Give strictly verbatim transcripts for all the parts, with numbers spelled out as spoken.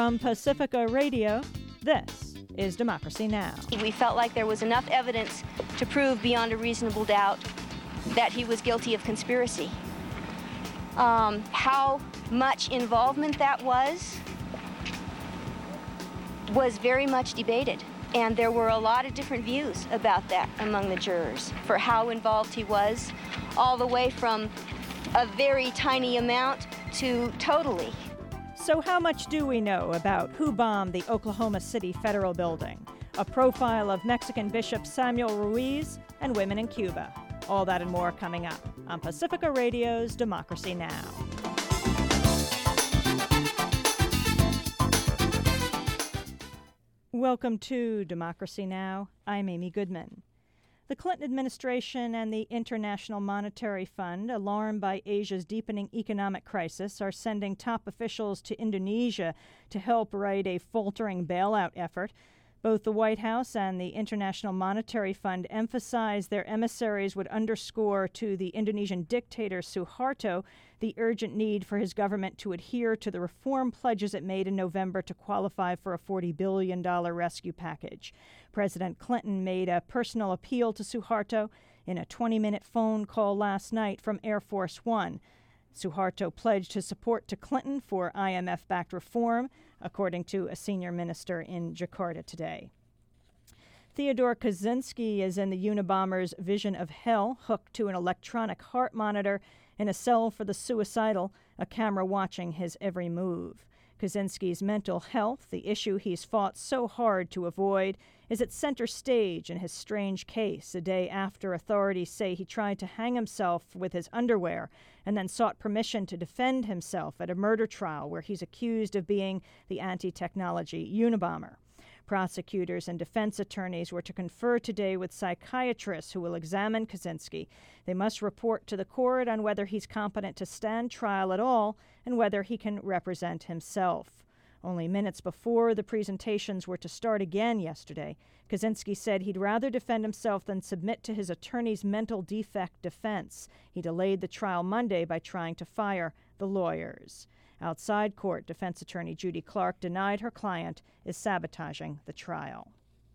From Pacifica Radio, this is Democracy Now! We felt like there was enough evidence to prove beyond a reasonable doubt that he was guilty of conspiracy. Um, how much involvement that was, was very much debated. And there were a lot of different views about that among the jurors for how involved he was, all the way from a very tiny amount to totally. So how much do we know about who bombed the Oklahoma City Federal Building? A profile of Mexican Bishop Samuel Ruiz and women in Cuba. All that and more coming up on Pacifica Radio's Democracy Now! Welcome to Democracy Now! I'm Amy Goodman. The Clinton administration and the International Monetary Fund, alarmed by Asia's deepening economic crisis, are sending top officials to Indonesia to help right a faltering bailout effort. Both the White House and the International Monetary Fund emphasized their emissaries would underscore to the Indonesian dictator Suharto the urgent need for his government to adhere to the reform pledges it made in November to qualify for a forty billion dollars rescue package. President Clinton made a personal appeal to Suharto in a twenty-minute phone call last night from Air Force One. Suharto pledged his support to Clinton for I M F-backed reform, according to a senior minister in Jakarta today. Theodore Kaczynski is in the Unabomber's vision of hell, hooked to an electronic heart monitor in a cell for the suicidal, a camera watching his every move. Kaczynski's mental health, the issue he's fought so hard to avoid, is at center stage in his strange case, a day after authorities say he tried to hang himself with his underwear and then sought permission to defend himself at a murder trial where he's accused of being the anti-technology Unabomber. Prosecutors and defense attorneys were to confer today with psychiatrists who will examine Kaczynski. They must report to the court on whether he's competent to stand trial at all and whether he can represent himself. Only minutes before the presentations were to start again yesterday, Kaczynski said he'd rather defend himself than submit to his attorney's mental defect defense. He delayed the trial Monday by trying to fire the lawyers. Outside court, defense attorney Judy Clark denied her client is sabotaging the trial.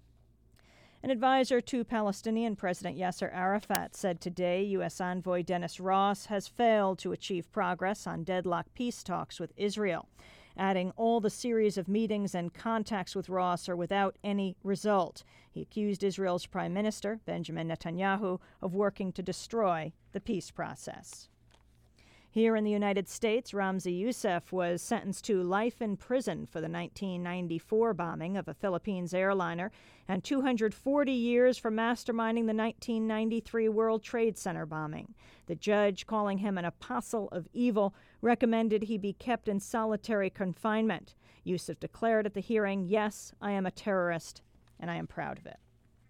An advisor to Palestinian President Yasser Arafat said today U S envoy Dennis Ross has failed to achieve progress on deadlocked peace talks with Israel, adding all the series of meetings and contacts with Ross are without any result. He accused Israel's Prime Minister, Benjamin Netanyahu, of working to destroy the peace process. Here in the United States, Ramzi Youssef was sentenced to life in prison for the nineteen ninety-four bombing of a Philippines airliner and two hundred forty years for masterminding the nineteen ninety-three World Trade Center bombing. The judge, calling him an apostle of evil, recommended he be kept in solitary confinement. Youssef declared at the hearing, "Yes, I am a terrorist, and I am proud of it."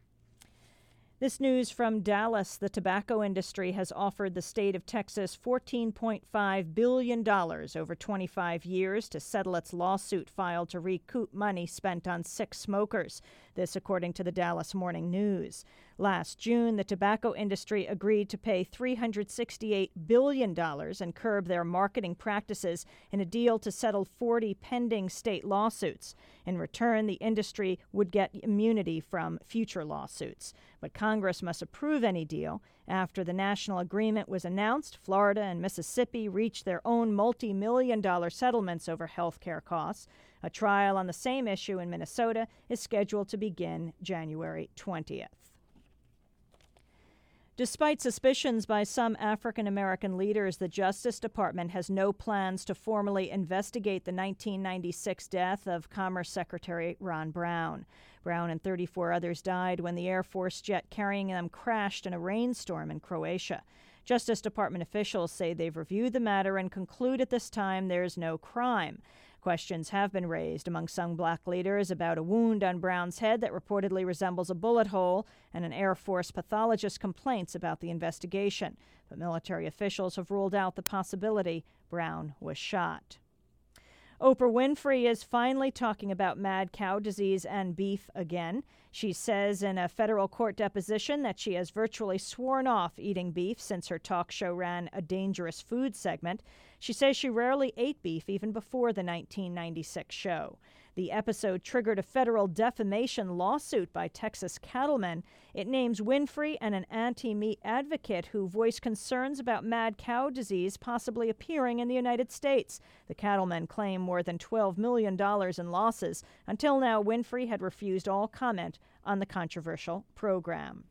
This news from Dallas. The tobacco industry has offered the state of Texas fourteen point five billion dollars over twenty-five years to settle its lawsuit filed to recoup money spent on six smokers. This according to the Dallas Morning News. Last June, the tobacco industry agreed to pay three hundred sixty-eight billion dollars and curb their marketing practices in a deal to settle forty pending state lawsuits. In return, the industry would get immunity from future lawsuits. But Congress must approve any deal. After the national agreement was announced, Florida and Mississippi reached their own multi-million dollar settlements over health care costs. A trial on the same issue in Minnesota is scheduled to begin January twentieth. Despite suspicions by some African American leaders, the Justice Department has no plans to formally investigate the nineteen ninety-six death of Commerce Secretary Ron Brown. Brown and thirty-four others died when the Air Force jet carrying them crashed in a rainstorm in Croatia. Justice Department officials say they've reviewed the matter and conclude at this time there is no crime. Questions have been raised among some black leaders about a wound on Brown's head that reportedly resembles a bullet hole and an Air Force pathologist complaints about the investigation. But military officials have ruled out the possibility Brown was shot. Oprah Winfrey is finally talking about mad cow disease and beef again. She says in a federal court deposition that she has virtually sworn off eating beef since her talk show ran a dangerous food segment. She says she rarely ate beef even before the nineteen ninety-six show. The episode triggered a federal defamation lawsuit by Texas cattlemen. It names Winfrey and an anti-meat advocate who voiced concerns about mad cow disease possibly appearing in the United States. The cattlemen claim more than twelve million dollars in losses. Until now, Winfrey had refused all comment on the controversial program.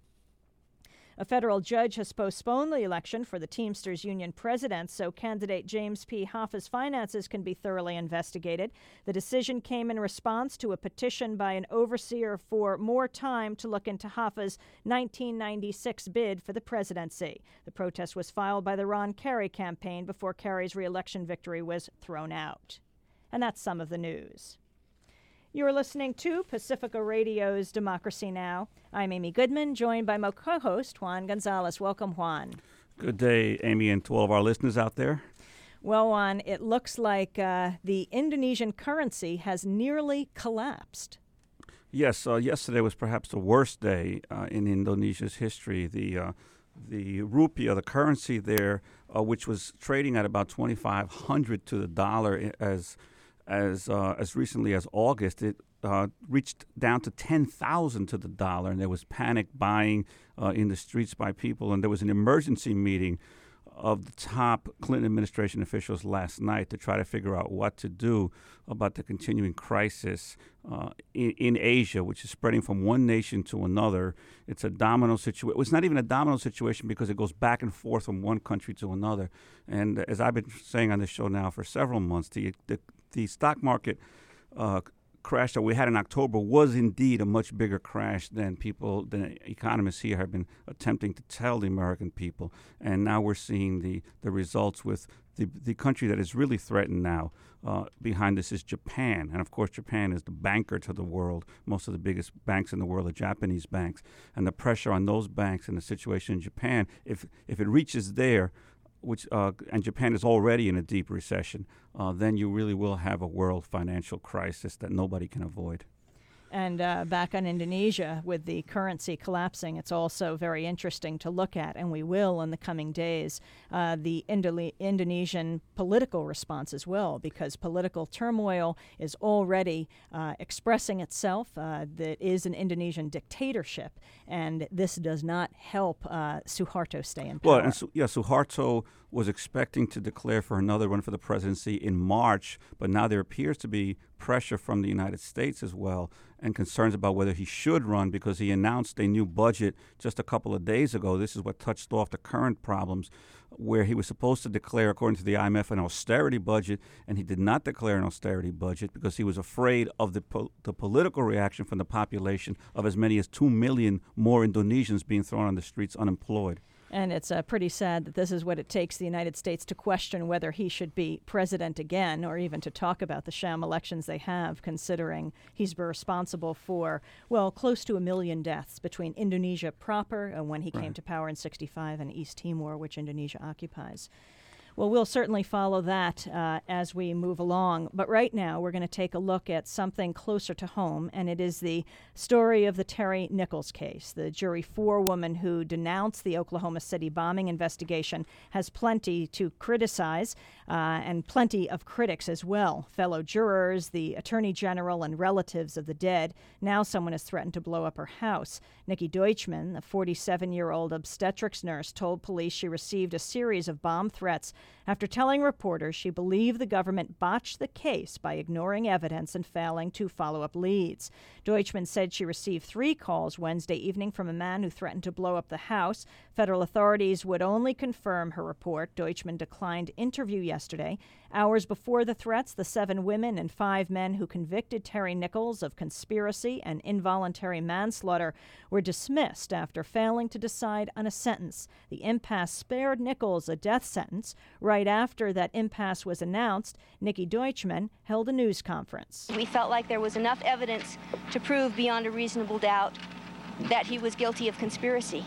A federal judge has postponed the election for the Teamsters Union president so candidate James P. Hoffa's finances can be thoroughly investigated. The decision came in response to a petition by an overseer for more time to look into Hoffa's nineteen ninety-six bid for the presidency. The protest was filed by the Ron Kerry campaign before Kerry's re-election victory was thrown out. And that's some of the news. You're listening to Pacifica Radio's Democracy Now! I'm Amy Goodman, joined by my co-host, Juan Gonzalez. Welcome, Juan. Good day, Amy, and to all of our listeners out there. Well, Juan, it looks like uh, the Indonesian currency has nearly collapsed. Yes, uh, yesterday was perhaps the worst day uh, in Indonesia's history. The uh, the rupiah, the currency there, uh, which was trading at about twenty-five hundred to the dollar as As uh, as recently as August, it uh, reached down to ten thousand to the dollar, and there was panic buying uh, in the streets by people. And there was an emergency meeting of the top Clinton administration officials last night to try to figure out what to do about the continuing crisis uh, in, in Asia, which is spreading from one nation to another. It's a domino situation. It's not even a domino situation because it goes back and forth from one country to another. And as I've been saying on this show now for several months, the the, the stock market uh, crash that we had in October was indeed a much bigger crash than people, than economists here have been attempting to tell the American people. And now we're seeing the, the results with the, the country that is really threatened now. Uh, behind this is Japan. And of course, Japan is the banker to the world. Most of the biggest banks in the world are Japanese banks. And the pressure on those banks and the situation in Japan, if if it reaches there, which uh, and Japan is already in a deep recession, uh, then you really will have a world financial crisis that nobody can avoid. And uh, back on Indonesia, with the currency collapsing, it's also very interesting to look at, and we will in the coming days, uh, the Indo- Indonesian political response as well, because political turmoil is already uh, expressing itself. Uh, that is an Indonesian dictatorship, and this does not help uh, Suharto stay in power. Well, and Su- yeah, Suharto was expecting to declare for another run for the presidency in March, but now there appears to be pressure from the United States as well, and concerns about whether he should run because he announced a new budget just a couple of days ago. This is what touched off the current problems, where he was supposed to declare, according to the I M F, an austerity budget, and he did not declare an austerity budget because he was afraid of the po- the political reaction from the population of as many as two million more Indonesians being thrown on the streets unemployed. And it's uh, pretty sad that this is what it takes the United States to question whether he should be president again, or even to talk about the sham elections they have, considering he's responsible for, well, close to a million deaths between Indonesia proper and when he right. came to power in sixty-five and East Timor, which Indonesia occupies. Well, we'll certainly follow that uh, as we move along. But right now, we're going to take a look at something closer to home, and it is the story of the Terry Nichols case. The jury forewoman who denounced the Oklahoma City bombing investigation has plenty to criticize, uh, and plenty of critics as well. Fellow jurors, the attorney general, and relatives of the dead. Now someone has threatened to blow up her house. Nikki Deutschman, a forty-seven-year-old obstetrics nurse, told police she received a series of bomb threats after telling reporters she believed the government botched the case by ignoring evidence and failing to follow up leads. Deutschman said she received three calls Wednesday evening from a man who threatened to blow up the house. Federal authorities would only confirm her report. Deutschman declined interview yesterday. Hours before the threats, the seven women and five men who convicted Terry Nichols of conspiracy and involuntary manslaughter were dismissed after failing to decide on a sentence. The impasse spared Nichols a death sentence. Right after that impasse was announced, Nikki Deutschman held a news conference. We felt like there was enough evidence to prove beyond a reasonable doubt that he was guilty of conspiracy.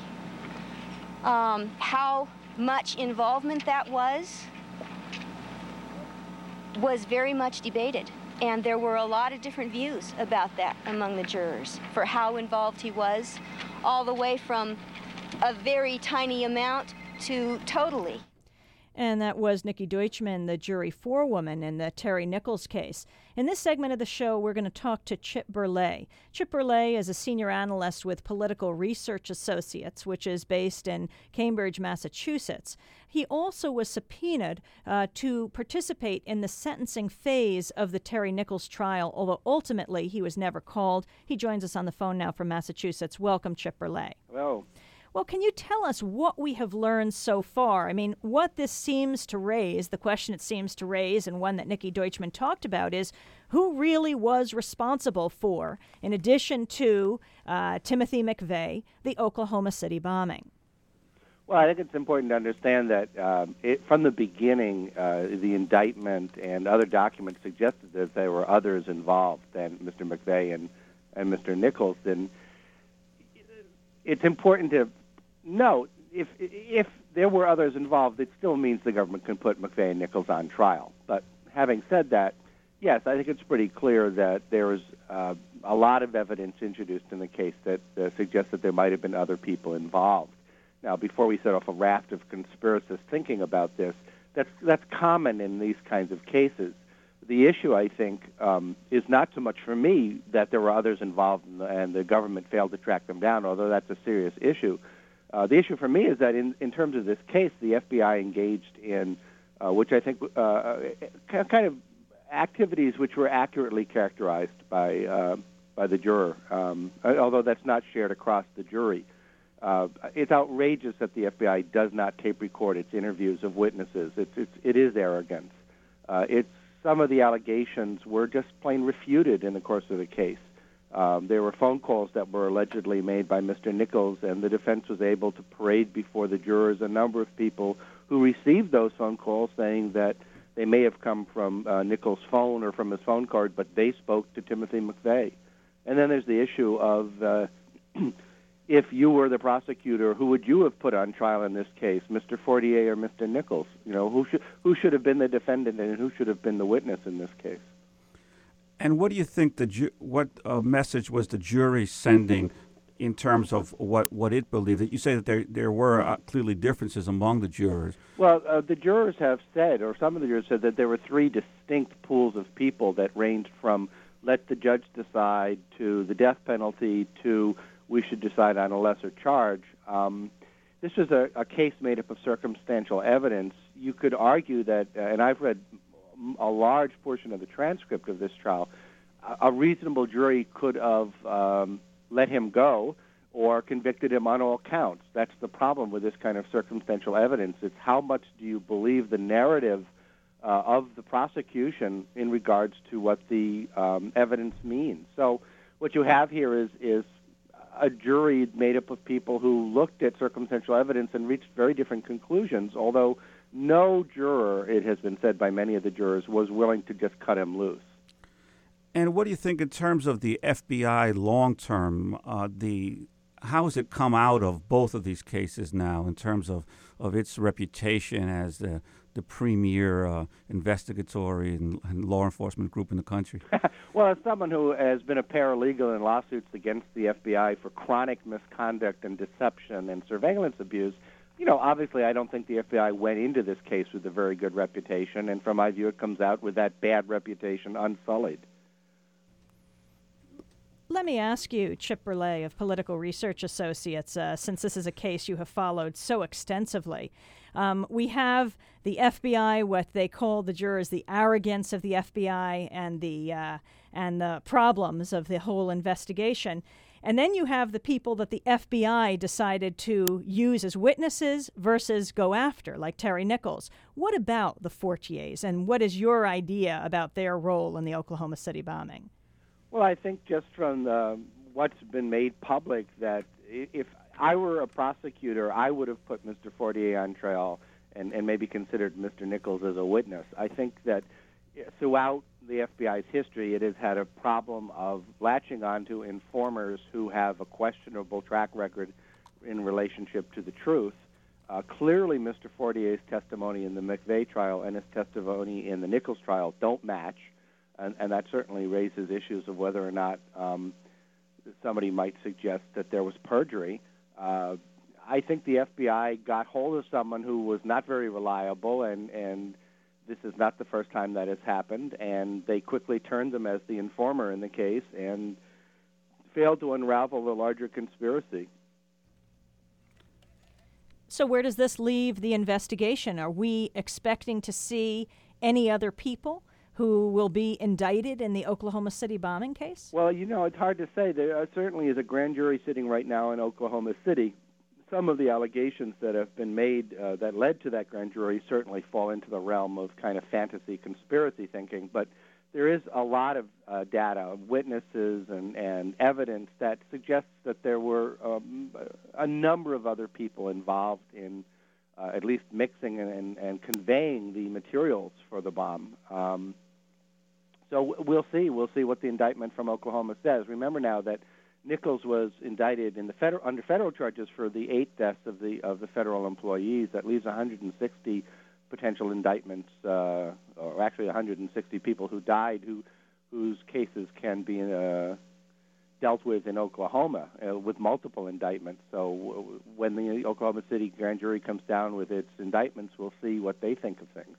Um, how much involvement that was, was very much debated. And there were a lot of different views about that among the jurors for how involved he was, all the way from a very tiny amount to totally. And that was Nikki Deutschman, the jury forewoman in the Terry Nichols case. In this segment of the show, we're going to talk to Chip Burleigh. Chip Burleigh is a senior analyst with Political Research Associates, which is based in Cambridge, Massachusetts. He also was subpoenaed uh, to participate in the sentencing phase of the Terry Nichols trial, although ultimately he was never called. He joins us on the phone now from Massachusetts. Welcome, Chip Burleigh. Hello. Well, can you tell us what we have learned so far? I mean, what this seems to raise, the question it seems to raise, and one that Nikki Deutschman talked about, is who really was responsible for, in addition to uh, Timothy McVeigh, the Oklahoma City bombing? Well, I think it's important to understand that um, it, from the beginning, uh, the indictment and other documents suggested that there were others involved than Mister McVeigh and, and Mister Nichols. And it's important to note, if if there were others involved, it still means the government can put McVeigh and Nichols on trial. But having said that, yes, I think it's pretty clear that there was uh, a lot of evidence introduced in the case that uh, suggests that there might have been other people involved. Now, before we set off a raft of conspiracists thinking about this, that's that's common in these kinds of cases. The issue, I think, um, is not so much for me that there were others involved and the, and the government failed to track them down, although that's a serious issue. Uh, the issue for me is that in, in terms of this case, the F B I engaged in, uh, which I think, uh, kind of activities which were accurately characterized by uh, by the juror, um, although that's not shared across the jury. Uh, it's outrageous that the F B I does not tape record its interviews of witnesses. It's, it's, it is arrogance. Uh, it's some of the allegations were just plain refuted in the course of the case. Um, there were phone calls that were allegedly made by Mister Nichols, and the defense was able to parade before the jurors a number of people who received those phone calls saying that they may have come from uh, Nichols' phone or from his phone card, but they spoke to Timothy McVeigh. And then there's the issue of uh, if you were the prosecutor, who would you have put on trial in this case, Mister Fortier or Mister Nichols? You know, who should who should have been the defendant and who should have been the witness in this case? And what do you think the ju- what uh, message was the jury sending in terms of what, what it believed? You say that there there were uh, clearly differences among the jurors. Well, uh, the jurors have said, or some of the jurors said, that there were three distinct pools of people that ranged from let the judge decide to the death penalty to we should decide on a lesser charge. Um, this was a, a case made up of circumstantial evidence. You could argue that, uh, and I've read a large portion of the transcript of this trial, a reasonable jury could have um, let him go or convicted him on all counts. That's the problem with this kind of circumstantial evidence. It's how much do you believe the narrative uh, of the prosecution in regards to what the um, evidence means. So what you have here is, is a jury made up of people who looked at circumstantial evidence and reached very different conclusions, although no juror, it has been said by many of the jurors, was willing to just cut him loose. And what do you think in terms of the F B I long-term, uh, the how has it come out of both of these cases now in terms of, of its reputation as the, the premier uh, investigatory and, and law enforcement group in the country? Well, as someone who has been a paralegal in lawsuits against the F B I for chronic misconduct and deception and surveillance abuse, you know, obviously I don't think the F B I went into this case with a very good reputation, and from my view it comes out with that bad reputation unsullied. Let me ask you, Chip Burleigh of Political Research Associates, uh, since this is a case you have followed so extensively. Um, we have the F B I, what they call the jurors, the arrogance of the F B I and the uh, and the problems of the whole investigation. And then you have the people that the F B I decided to use as witnesses versus go after, like Terry Nichols. What about the Fortiers, and what is your idea about their role in the Oklahoma City bombing? Well, I think just from the, what's been made public, that if I were a prosecutor, I would have put Mister Fortier on trial and, and maybe considered Mister Nichols as a witness. I think that throughout the F B I's history, it has had a problem of latching onto informers who have a questionable track record in relationship to the truth. Uh, clearly, Mister Fortier's testimony in the McVeigh trial and his testimony in the Nichols trial don't match, and, and that certainly raises issues of whether or not um, somebody might suggest that there was perjury. Uh, I think the F B I got hold of someone who was not very reliable, and, and this is not the first time that has happened, and they quickly turned them as the informer in the case and failed to unravel the larger conspiracy. So where does this leave the investigation? Are we expecting to see any other people who will be indicted in the Oklahoma City bombing case? Well, you know, it's hard to say. There uh, certainly is a grand jury sitting right now in Oklahoma City. Some of the allegations that have been made uh, that led to that grand jury certainly fall into the realm of kind of fantasy conspiracy thinking, but there is a lot of uh, data, witnesses, and, and evidence that suggests that there were um, a number of other people involved in uh, at least mixing and, and, and conveying the materials for the bomb. Um, so we'll see. We'll see what the indictment from Oklahoma says. Remember now that Nichols was indicted in the federal, under federal charges for the eight deaths of the of the federal employees. That leaves one hundred sixty potential indictments, uh, or actually one hundred sixty people who died, who whose cases can be uh, dealt with in Oklahoma uh, with multiple indictments. So w- when the Oklahoma City grand jury comes down with its indictments, we'll see what they think of things.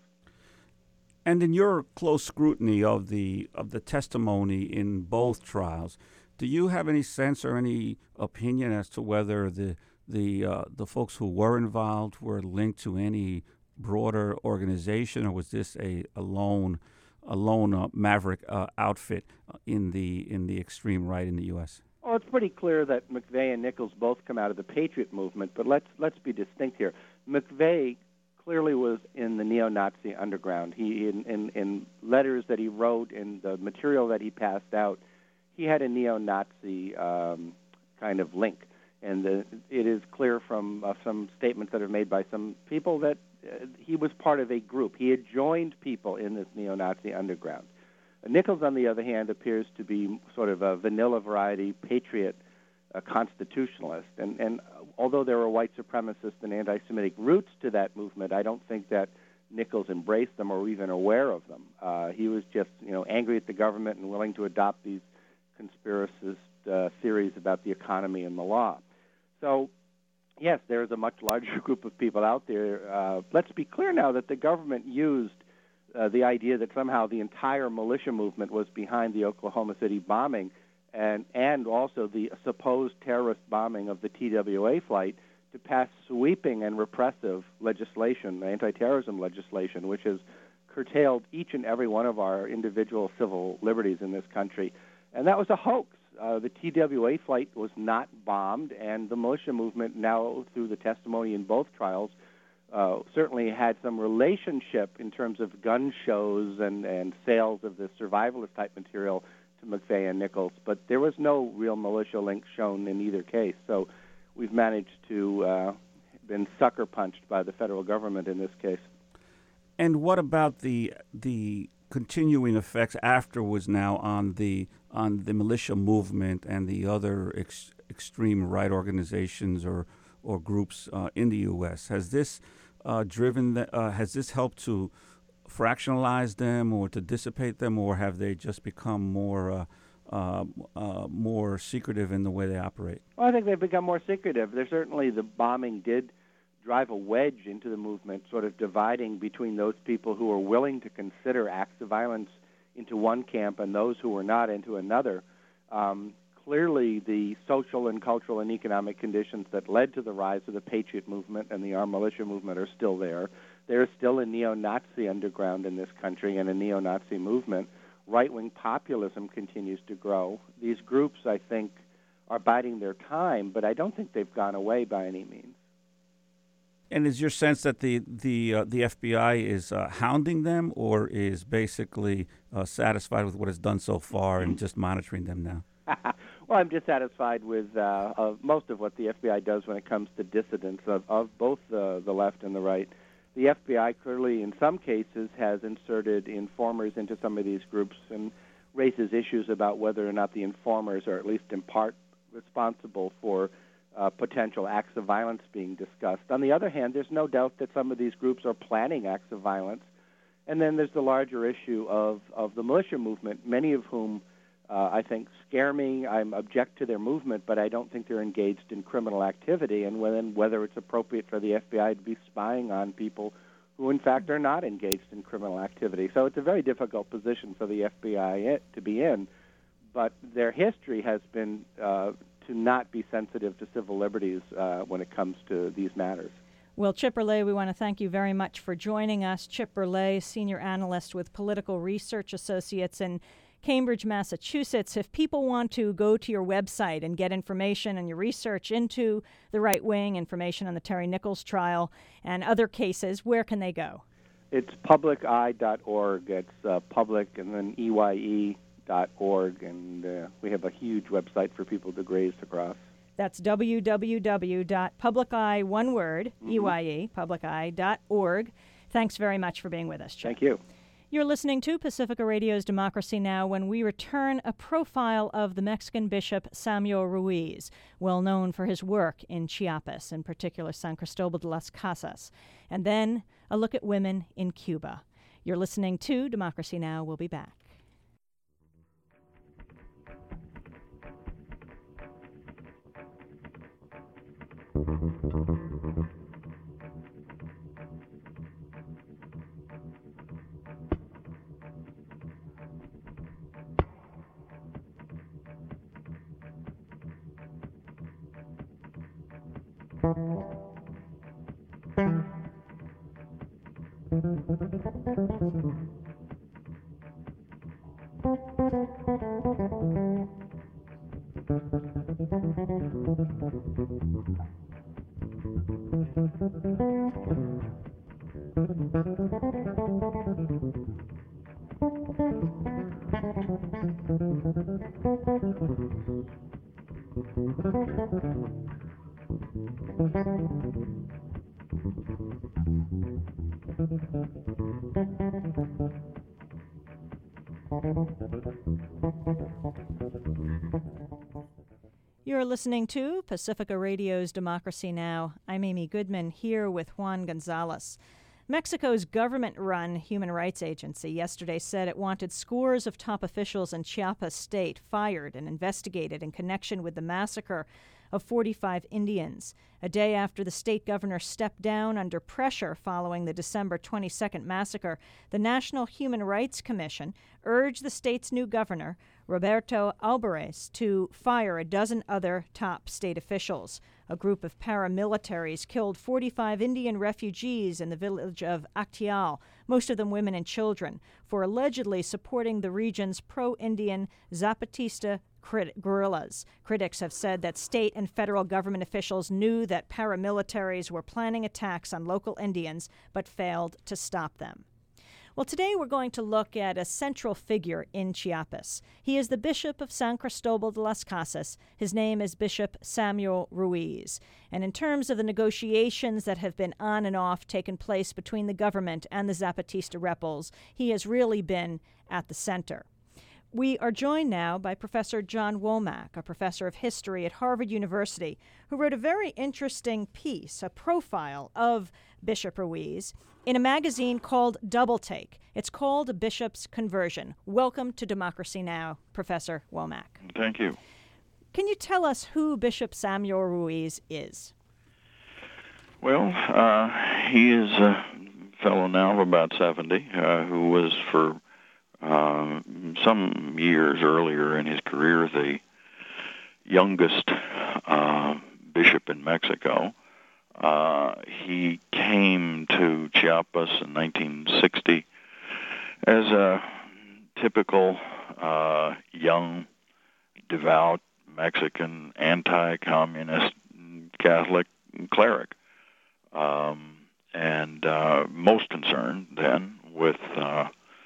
And in your close scrutiny of the of the testimony in both trials, do you have any sense or any opinion as to whether the the uh, the folks who were involved were linked to any broader organization, or was this a, a lone a lone uh, maverick uh, outfit in the in the extreme right in the U S? Well, it's pretty clear that McVeigh and Nichols both come out of the Patriot movement, but let's let's be distinct here. McVeigh clearly was in the neo-Nazi underground. He in, in, in letters that he wrote, in the material that he passed out, he had a neo-Nazi um, kind of link. And the, it is clear from uh, some statements that are made by some people that uh, he was part of a group. He had joined people in this neo-Nazi underground. Uh, Nichols, on the other hand, appears to be sort of a vanilla variety patriot uh, constitutionalist. And, and although there were white supremacist and anti-Semitic roots to that movement, I don't think that Nichols embraced them or even aware of them. Uh, he was just, you know, angry at the government and willing to adopt these conspiracist uh, theories about the economy and the law. So, yes, there is a much larger group of people out there. Uh, let's be clear now that the government used uh, the idea that somehow the entire militia movement was behind the Oklahoma City bombing and, and also the supposed terrorist bombing of the T W A flight to pass sweeping and repressive legislation, anti-terrorism legislation, which has curtailed each and every one of our individual civil liberties in this country. And that was a hoax. Uh, the T W A flight was not bombed, and the militia movement, now through the testimony in both trials, uh, certainly had some relationship in terms of gun shows and, and sales of the survivalist-type material to McVeigh and Nichols. But there was no real militia link shown in either case. So we've managed to uh, been sucker punched by the federal government in this case. And what about the the continuing effects afterwards now on the on the militia movement and the other ex, extreme right organizations or or groups uh, in the U S? Has this uh, driven the, uh, has this helped to fractionalize them or to dissipate them, or have they just become more uh, uh, uh, more secretive in the way they operate? Well, I think they've become more secretive. There's certainly the bombing did drive a wedge into the movement, sort of dividing between those people who were willing to consider acts of violence into one camp and those who were not into another. Um, clearly, the social and cultural and economic conditions that led to the rise of the Patriot movement and the armed militia movement are still there. There is still a neo-Nazi underground in this country and a neo-Nazi movement. Right-wing populism continues to grow. These groups, I think, are biding their time, but I don't think they've gone away by any means. And is your sense that the the uh, the F B I is uh, hounding them, or is basically uh, satisfied with what it's done so far and just monitoring them now? Well, I'm dissatisfied with uh, uh, most of what the F B I does when it comes to dissidents of, of both uh, the left and the right. The F B I clearly, in some cases, has inserted informers into some of these groups and raises issues about whether or not the informers are at least in part responsible for uh, potential acts of violence being discussed. On the other hand, there's no doubt that some of these groups are planning acts of violence. And then there's the larger issue of, of the militia movement, many of whom uh, I think scare me. I object to their movement, but I don't think they're engaged in criminal activity, and when, whether it's appropriate for the F B I to be spying on people who, in fact, are not engaged in criminal activity. So it's a very difficult position for the F B I to be in, but their history has been uh, to not be sensitive to civil liberties uh, when it comes to these matters. Well, Chip Berlet, we want to thank you very much for joining us. Chip Berlet, Senior Analyst with Political Research Associates in Cambridge, Massachusetts. If people want to go to your website and get information and your research into the right wing, information on the Terry Nichols trial and other cases, where can they go? It's public eye dot org. It's uh, public and then E Y E dot org, and uh, we have a huge website for people to graze across. That's w w w dot public eye, one word, mm-hmm. E Y E, public eye dot org. Thanks very much for being with us, Chip. Thank you. You're listening to Pacifica Radio's Democracy Now! When we return, a profile of the Mexican Bishop Samuel Ruiz, well known for his work in Chiapas, in particular San Cristobal de las Casas. And then a look at women in Cuba. You're listening to Democracy Now! We'll be back. You're listening to Pacifica Radio's Democracy Now! I'm Amy Goodman, here with Juan Gonzalez. Mexico's government-run human rights agency yesterday said it wanted scores of top officials in Chiapas state fired and investigated in connection with the massacre of forty-five Indians, a day after the state governor stepped down under pressure following the December twenty-second massacre. The National Human Rights Commission urged the state's new governor, Roberto Alvarez, to fire a dozen other top state officials. A group of paramilitaries killed forty-five Indian refugees in the village of Actial, most of them women and children, for allegedly supporting the region's pro-Indian Zapatista Crit- guerrillas. Critics have said that state and federal government officials knew that paramilitaries were planning attacks on local Indians but failed to stop them. Well, today we're going to look at a central figure in Chiapas. He is the Bishop of San Cristobal de las Casas. His name is Bishop Samuel Ruiz. And in terms of the negotiations that have been on and off taken place between the government and the Zapatista rebels, he has really been at the center. We are joined now by Professor John Womack, a professor of history at Harvard University, who wrote a very interesting piece, a profile of Bishop Ruiz, in a magazine called Double Take. It's called A Bishop's Conversion. Welcome to Democracy Now!, Professor Womack. Thank you. Can you tell us who Bishop Samuel Ruiz is? Well, uh, he is a fellow now of about seventy uh, who was for Uh, some years earlier in his career, the youngest uh, bishop in Mexico. Uh, he came to Chiapas in nineteen sixty as a typical uh, young, devout Mexican, anti-communist Catholic cleric, um, and uh, most concerned then with uh,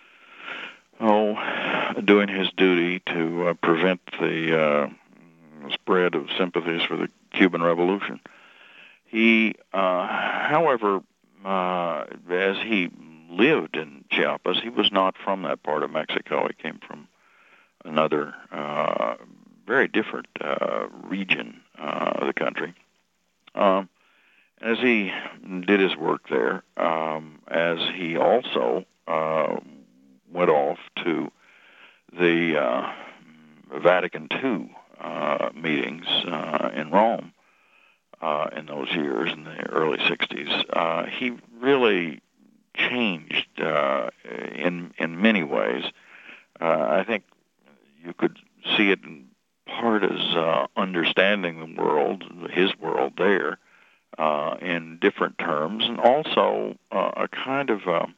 Oh, doing his duty to uh, prevent the uh, spread of sympathies for the Cuban Revolution. He, uh, however, uh, as he lived in Chiapas, he was not from that part of Mexico. He came from another uh, very different uh, region uh, the country. Um, as he did his work there, um, as he also uh, went off to the uh, Vatican two uh, meetings uh, in Rome uh, in those years, in the early sixties, uh, he really changed uh, in in many ways. Uh, I think you could see it in part as uh, understanding the world, his world there, uh, in different terms, and also uh, a kind of uh,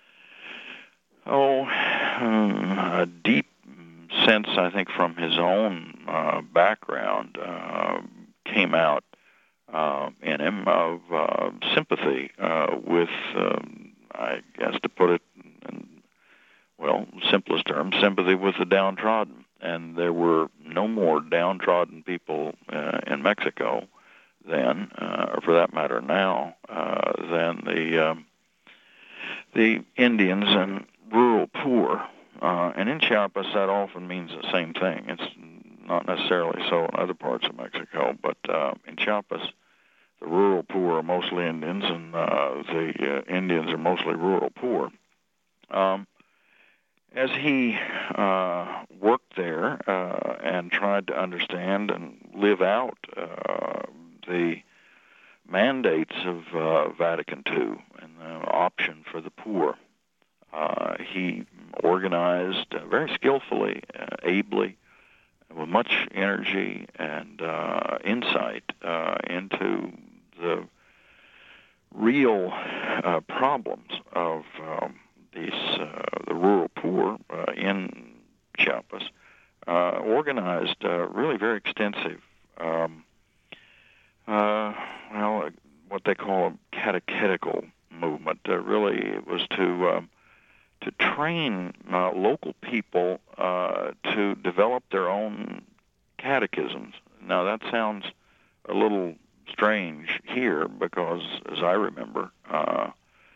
oh, um, a deep sense, I think, from his own uh, background uh, came out uh, in him of uh, sympathy uh, with, um, I guess to put it in, well, simplest terms, sympathy with the downtrodden. And there were no more downtrodden people uh, in Mexico then, uh, or for that matter now, uh, than the um, the Indians and rural poor. Uh, and in Chiapas, that often means the same thing. It's not necessarily so in other parts of Mexico, but uh, in Chiapas, the rural poor are mostly Indians, and uh, the uh, Indians are mostly rural poor. Um, as he uh, worked there uh, and tried to understand and live out uh, the mandates of uh, Vatican two and the option for the poor, uh, he organized uh, very skillfully, uh, ably, with much energy and uh, insight uh, into the real uh, problems of um, these uh, the rural poor uh, in Chiapas. Uh, organized uh, really very extensive, um, uh, well, what they call a catechetical movement. Uh, really, it was to um, to train uh, local people uh, to develop their own catechisms. Now, that sounds a little strange here because, as I remember, uh,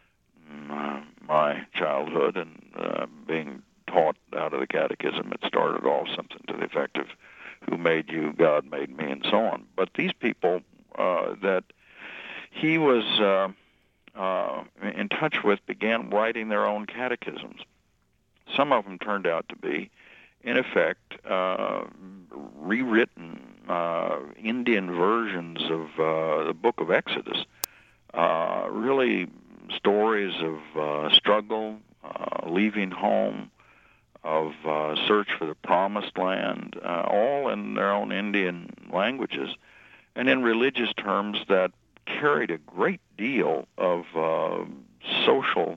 my childhood and uh, being taught out of the catechism, it started off something to the effect of, who made you, God made me, and so on. But these people uh, that he was uh, uh, in touch with began writing their own catechisms. Some of them turned out to be, in effect, uh, rewritten uh, Indian versions of uh, the Book of Exodus, uh, really stories of uh, struggle, uh, leaving home, of uh, search for the promised land, uh, all in their own Indian languages, and in religious terms that carried a great deal of uh, social,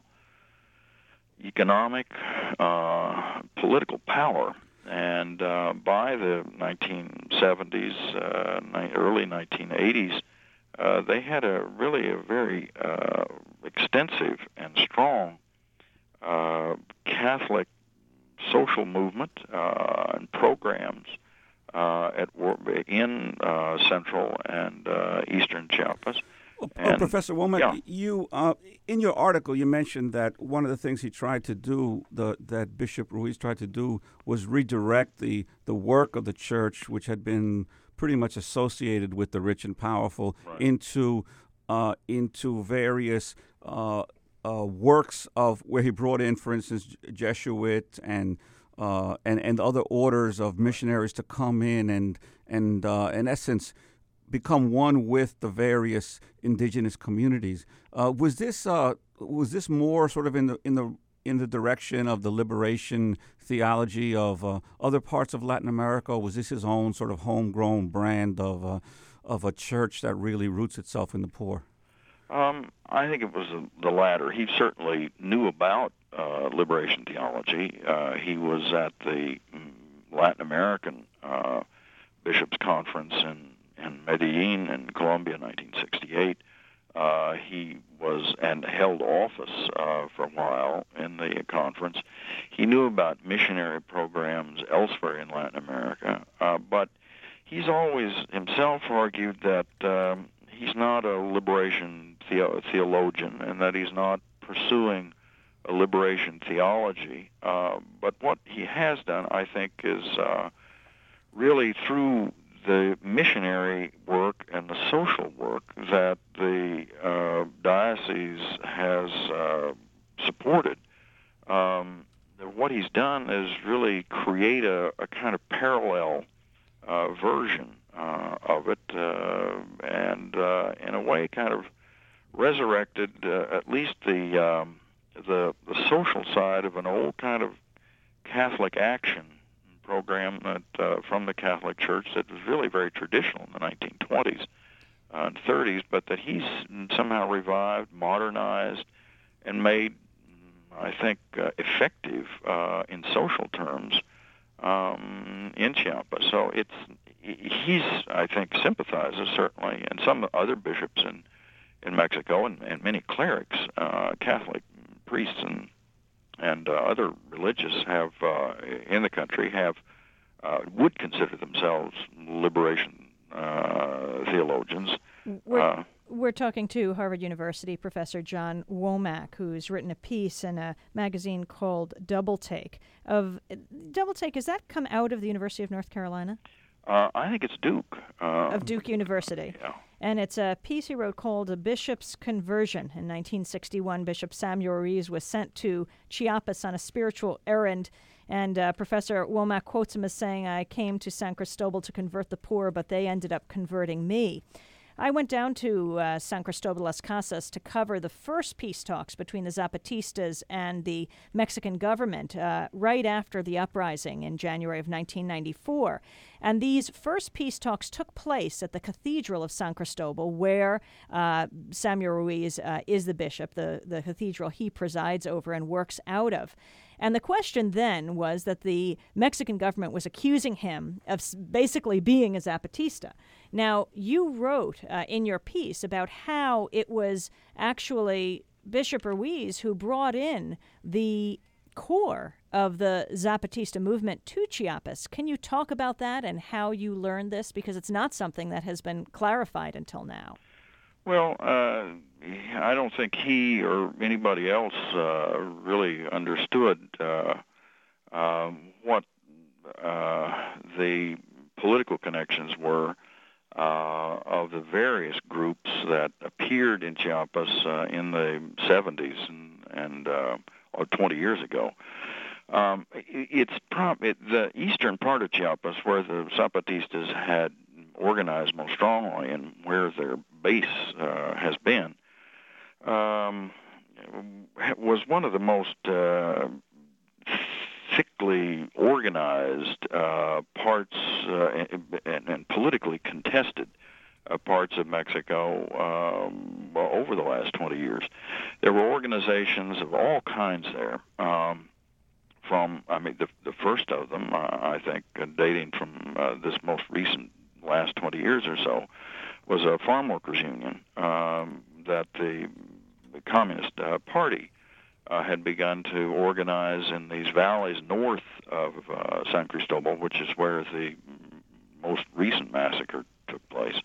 economic, uh, political power. And uh, by the nineteen seventies, uh, ni- early nineteen eighties, uh, they had a really a very uh, extensive and strong uh, Catholic social movement uh, and programs uh, at in uh, central and uh, eastern Chiapas. Oh, and, oh, Professor Womack, yeah. you uh, in your article you mentioned that one of the things he tried to do, the, that Bishop Ruiz tried to do, was redirect the the work of the church, which had been pretty much associated with the rich and powerful, right. into uh, into various uh, uh, works of where he brought in, for instance, Jesuit and uh, and and other orders of missionaries to come in and and uh, in essence become one with the various indigenous communities. Uh, was this uh, was this more sort of in the in the in the direction of the liberation theology of uh, other parts of Latin America? Or was this his own sort of homegrown brand of uh, of a church that really roots itself in the poor? Um, I think it was the latter. He certainly knew about uh, liberation theology. Uh, he was at the Latin American uh, Bishops' Conference in in Medellin in Colombia in nineteen sixty-eight. Uh, he was and held office uh, for a while in the conference. He knew about missionary programs elsewhere in Latin America, uh, but he's always himself argued that um, he's not a liberation the- theologian and that he's not pursuing a liberation theology. Uh, but what he has done, I think, is uh, really through the missionary work and the social work that the uh, diocese has uh, supported. Um, what he's done is really create a, a kind of parallel uh, version uh, of it, uh, and uh, in a way kind of resurrected uh, at least the, um, the the social side of an old kind of Catholic action program that uh, from the Catholic Church that was really very traditional in the nineteen twenties uh, and thirties, but that he's somehow revived, modernized, and made, I think, uh, effective uh, in social terms um, in Chiapas. So it's he's, I think, sympathizes certainly, and some other bishops in in Mexico and, and many clerics, uh, Catholic priests and and uh, other religious have uh, in the country have uh, would consider themselves liberation uh, theologians. We're, uh, we're talking to Harvard University Professor John Womack, who's written a piece in a magazine called Double Take. Of Double Take, has that come out of the University of North Carolina? Uh, I think it's Duke. Uh, of Duke University. Yeah. And it's a piece he wrote called A Bishop's Conversion. In nineteen sixty-one, Bishop Samuel Ruiz was sent to Chiapas on a spiritual errand. And uh, Professor Womack quotes him as saying, "I came to San Cristobal to convert the poor, but they ended up converting me." I went down to uh, San Cristobal Las Casas to cover the first peace talks between the Zapatistas and the Mexican government uh, right after the uprising in January of nineteen ninety-four. And these first peace talks took place at the Cathedral of San Cristobal, where uh, Samuel Ruiz uh, is the bishop, the, the cathedral he presides over and works out of. And the question then was that the Mexican government was accusing him of basically being a Zapatista. Now, you wrote uh, in your piece about how it was actually Bishop Ruiz who brought in the core of the Zapatista movement to Chiapas. Can you talk about that and how you learned this? Because it's not something that has been clarified until now. Well, uh, I don't think he or anybody else uh, really understood uh, um, what uh, the political connections were uh, of the various groups that appeared in Chiapas uh, in the seventies and, and uh, or twenty years ago. Um, it's prob- it, the eastern part of Chiapas, where the Zapatistas had organized most strongly and where their base uh, has been, um, was one of the most uh, thickly organized uh, parts uh, and, and politically contested uh, parts of Mexico um, over the last twenty years. There were organizations of all kinds there. Um, from, I mean, the, the first of them, uh, I think, uh, dating from uh, this most recent last twenty years or so, was a farm workers union um, that the, the Communist uh, Party uh, had begun to organize in these valleys north of uh, San Cristobal, which is where the most recent massacre took place.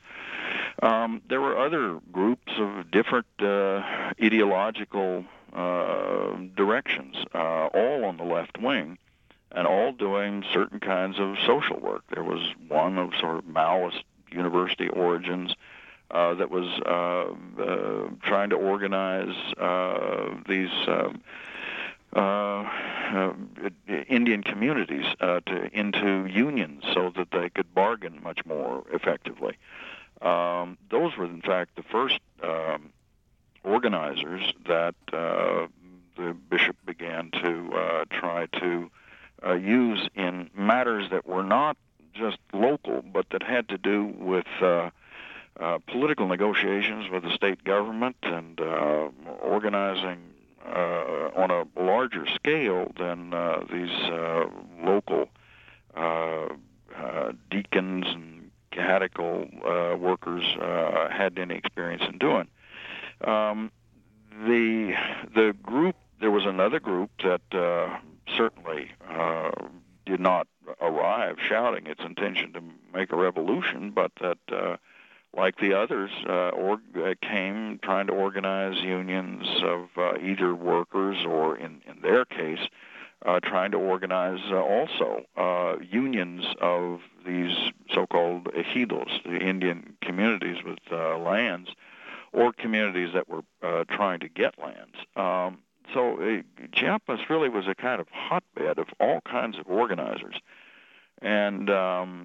Um, there were other groups of different uh, ideological uh, directions, uh, all on the left wing, and all doing certain kinds of social work. There was one of sort of Maoist university origins uh, that was uh, uh, trying to organize uh, these uh, uh, uh, Indian communities uh, to, into unions so that they could bargain much more effectively. Um, those were, in fact, the first um, organizers that uh, the bishop began to uh, try to Uh, use in matters that were not just local, but that had to do with uh, uh, political negotiations with the state government and uh, organizing uh, on a larger scale than uh, these uh, local uh, uh, deacons and catechetical uh, workers uh, had any experience in doing. Um, the the group, there was another group that uh, certainly uh, did not arrive shouting its intention to make a revolution, but that, uh, like the others, uh, or, uh, came trying to organize unions of uh, either workers or, in, in their case, uh, trying to organize uh, also uh, unions of these so-called ejidos, the Indian communities with uh, lands, or communities that were uh, trying to get lands. Um, so uh, Chiapas really was a kind of hotbed of all kinds of organizers. And um,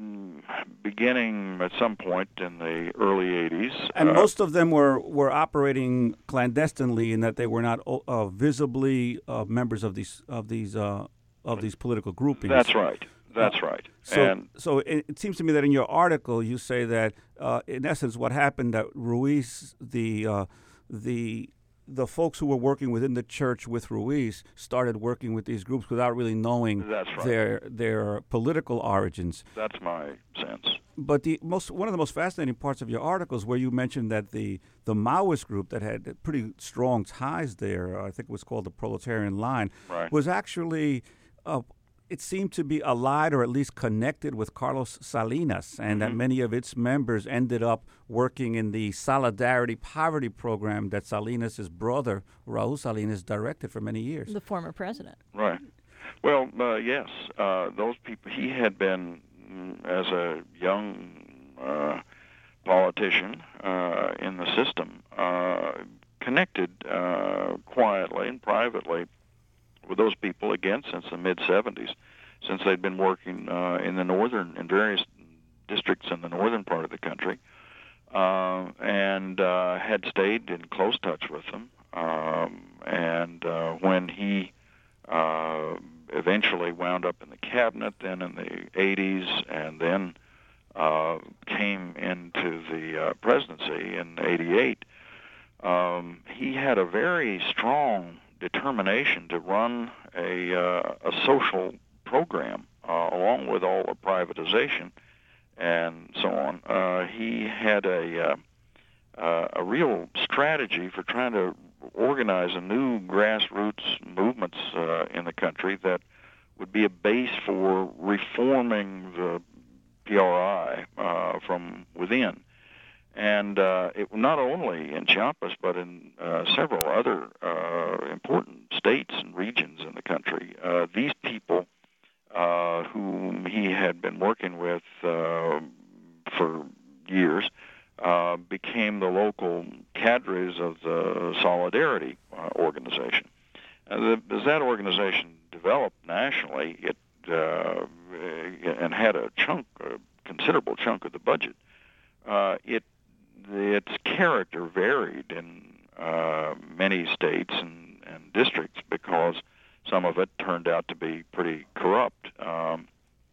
beginning at some point in the early eighties. And uh, most of them were, were operating clandestinely in that they were not uh, visibly uh, members of these of these uh, of these political groupings. That's right. That's uh, right. So, and so it, it seems to me that in your article you say that, uh, in essence, what happened that Ruiz, the uh, the the folks who were working within the church with Ruiz, started working with these groups without really knowing That's right. their their political origins. That's my sense. But the most one of the most fascinating parts of your article is where you mentioned that the the Maoist group that had pretty strong ties there, I think it was called the Proletarian Line, Right. was actually, uh, it seemed to be allied or at least connected with Carlos Salinas, and Mm-hmm. that many of its members ended up working in the Solidarity Poverty Program that Salinas' brother, Raul Salinas, directed for many years. The former president. Right. Well, uh, yes, uh, those people, he had been, mm, as a young uh, politician uh, in the system, uh, connected uh, quietly and privately with those people, again, since the mid-seventies, since they'd been working uh, in the northern, in various districts in the northern part of the country, uh, and uh, had stayed in close touch with them. Um, and uh, when he uh, eventually wound up in the cabinet, then in the eighties, and then uh, came into the uh, presidency in eighty-eight, um, he had a very strong determination to run a, uh, a social program uh, along with all the privatization and so on. Uh, he had a, uh, uh, a real strategy for trying to organize a new grassroots movements uh, in the country that would be a base for reforming the P R I uh, from within. And uh, it not only in Chiapas, but in uh, several other uh, important states and regions in the country, uh, these people uh, whom he had been working with uh, for years uh, became the local cadres of the Solidarity uh, organization. And the, as that organization developed nationally, it uh, and had a chunk, a considerable chunk of the budget, uh, it its character varied in uh, many states and, and districts because some of it turned out to be pretty corrupt um,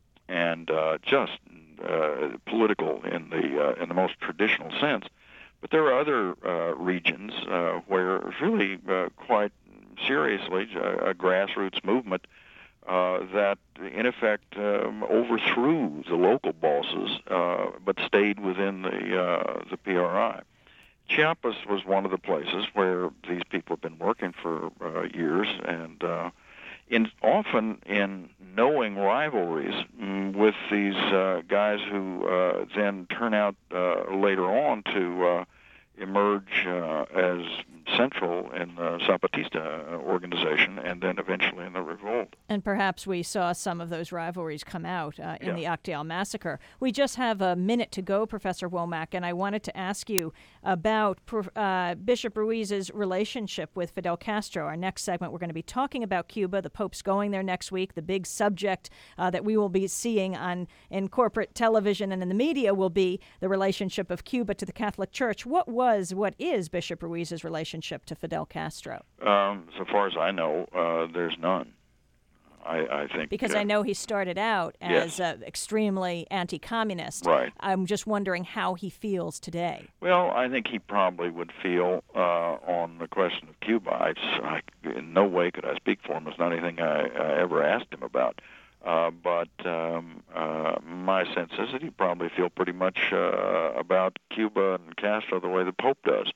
and uh, just uh, political in the uh, in the most traditional sense. But there are other uh, regions uh, where it was really uh, quite seriously a, a grassroots movement uh, that, in effect, um, overthrew the local bosses, uh, but stayed within the uh, the P R I. Chiapas was one of the places where these people have been working for uh, years, and uh, in often in knowing rivalries mm, with these uh, guys who uh, then turn out uh, later on to uh, emerge uh, as central in the Zapatista organization and then eventually in the revolt. And perhaps we saw some of those rivalries come out uh, in Yeah. the Acteal massacre. We just have a minute to go, Professor Womack, and I wanted to ask you about uh, Bishop Ruiz's relationship with Fidel Castro. Our next segment, we're going to be talking about Cuba. The Pope's going there next week. The big subject uh, that we will be seeing on in corporate television and in the media will be the relationship of Cuba to the Catholic Church. What was, what is Bishop Ruiz's relationship to Fidel Castro? Um, so far as I know, uh, there's none. I, I think Because uh, I know he started out as Yes. uh, extremely anti-communist. Right. I'm just wondering how he feels today. Well, I think he probably would feel uh, on the question of Cuba. I, I, in no way could I speak for him. It's not anything I, I ever asked him about. Uh, but um, uh, my sense is that he'd probably feel pretty much uh, about Cuba and Castro the way the Pope does.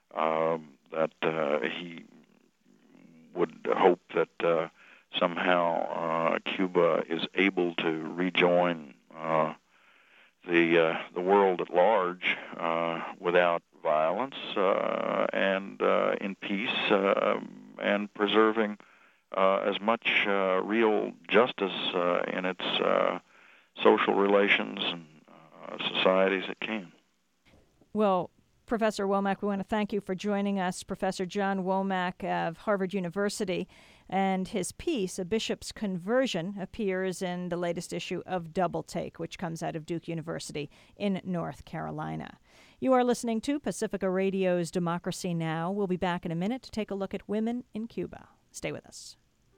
Um, that uh, he would hope that uh, somehow uh, Cuba is able to rejoin uh, the uh, the world at large uh, without violence uh, and uh, in peace uh, and preserving uh, as much uh, real justice uh, in its uh, social relations and uh, society as it can. Well, Professor Womack, we want to thank you for joining us. Professor John Womack of Harvard University, and his piece, A Bishop's Conversion, appears in the latest issue of Double Take, which comes out of Duke University in North Carolina. You are listening to Pacifica Radio's Democracy Now! We'll be back in a minute to take a look at women in Cuba. Stay with us.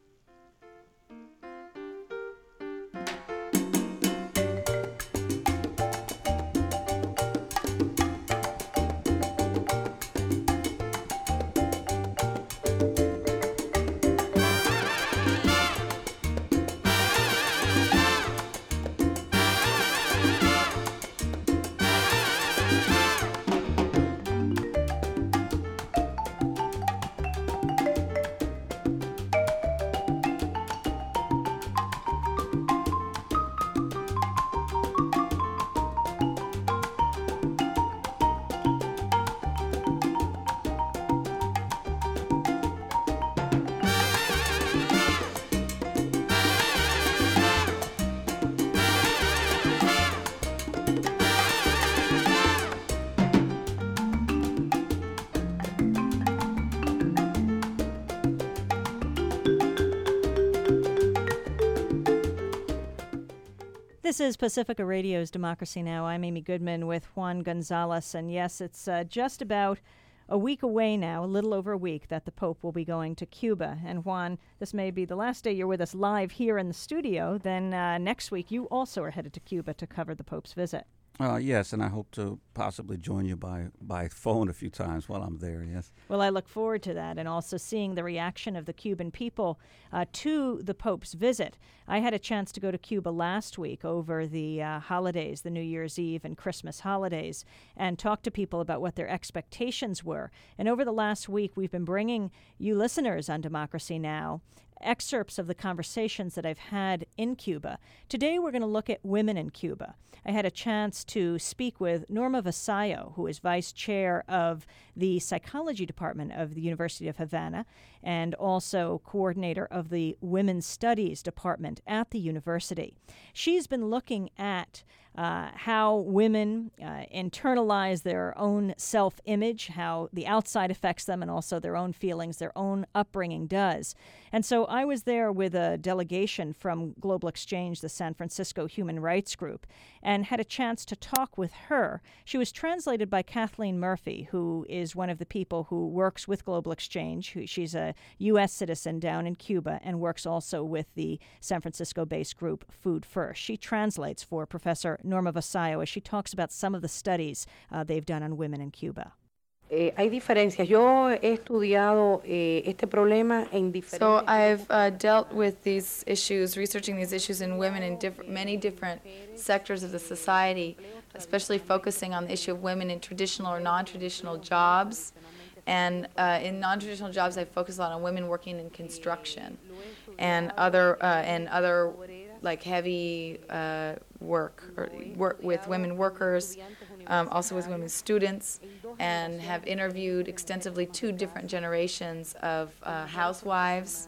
This is Pacifica Radio's Democracy Now! I'm Amy Goodman with Juan Gonzalez, and yes, it's uh, just about a week away now, a little over a week, that the Pope will be going to Cuba. And Juan, this may be the last day you're with us live here in the studio. Then uh, next week you also are headed to Cuba to cover the Pope's visit. Uh, yes, and I hope to possibly join you by, by phone a few times while I'm there, yes. Well, I look forward to that, and also seeing the reaction of the Cuban people uh, to the Pope's visit. I had a chance to go to Cuba last week over the uh, holidays, the New Year's Eve and Christmas holidays, and talk to people about what their expectations were. And over the last week, we've been bringing you listeners on Democracy Now! Excerpts of the conversations that I've had in Cuba. Today we're going to look at women in Cuba. I had a chance to speak with Norma Vasallo, who is vice chair of the psychology department of the University of Havana and also coordinator of the women's studies department at the university. She's been looking at Uh, how women uh, internalize their own self-image, how the outside affects them, and also their own feelings, their own upbringing does. And so I was there with a delegation from Global Exchange, the San Francisco Human Rights Group, and had a chance to talk with her. She was translated by Kathleen Murphy, who is one of the people who works with Global Exchange. Who, she's a U S citizen down in Cuba and works also with the San Francisco-based group Food First. She translates for Professor Norma Vasallo as she talks about some of the studies uh, they've done on women in Cuba. Eh, hay diferencias. Yo he estudiado eh, este problema en diferentes. So I've uh, dealt with these issues, researching these issues in women in diff- many different sectors of the society, especially focusing on the issue of women in traditional or non-traditional jobs. And uh, in non-traditional jobs, I focus a lot on women working in construction and other uh, and other like heavy uh, work, or work with women workers, um, also with women students, and have interviewed extensively two different generations of uh, housewives,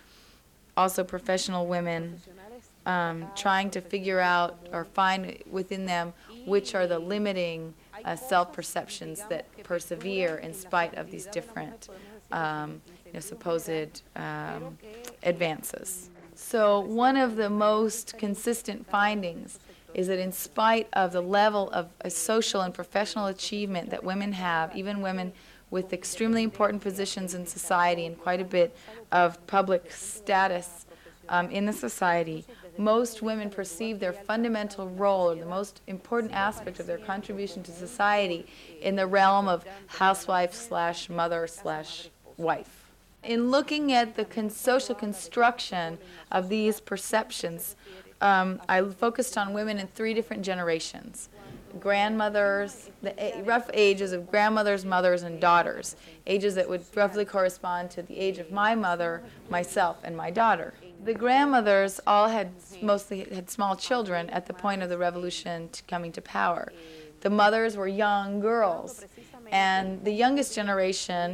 also professional women, um, trying to figure out or find within them which are the limiting uh, self-perceptions that persevere in spite of these different um, you know, supposed um, advances. So one of the most consistent findings is that in spite of the level of uh, social and professional achievement that women have, even women with extremely important positions in society and quite a bit of public status um, in the society, most women perceive their fundamental role, or the most important aspect of their contribution to society, in the realm of housewife slash mother slash wife. In looking at the con- social construction of these perceptions, um, I focused on women in three different generations. Grandmothers, the a- rough ages of grandmothers, mothers, and daughters, ages that would roughly correspond to the age of my mother, myself, and my daughter. The grandmothers all had mostly had small children at the point of the revolution to coming to power. The mothers were young girls, and the youngest generation,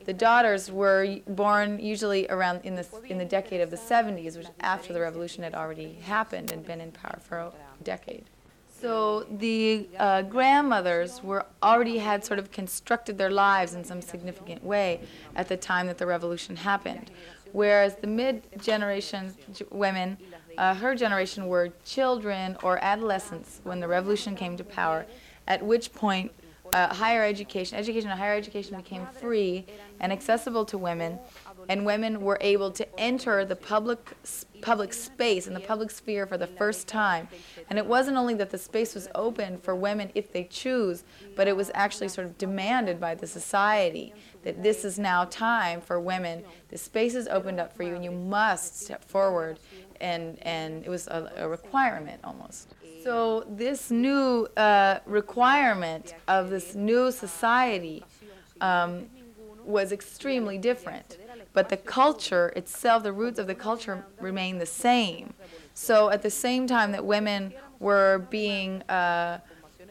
the daughters were born usually around in the in the decade of the seventies, which after the revolution had already happened and been in power for a decade. So the uh, grandmothers were already had sort of constructed their lives in some significant way at the time that the revolution happened, whereas the mid-generation women, uh, her generation, were children or adolescents when the revolution came to power, at which point uh, higher education, education and higher education became free and accessible to women, and women were able to enter the public public space and the public sphere for the first time. And it wasn't only that the space was open for women if they choose, but it was actually sort of demanded by the society that this is now time for women. The space is opened up for you and you must step forward, and, and it was a, a requirement almost. So this new uh, requirement of this new society um, was extremely different. But the culture itself, the roots of the culture remain the same. So at the same time that women were being uh,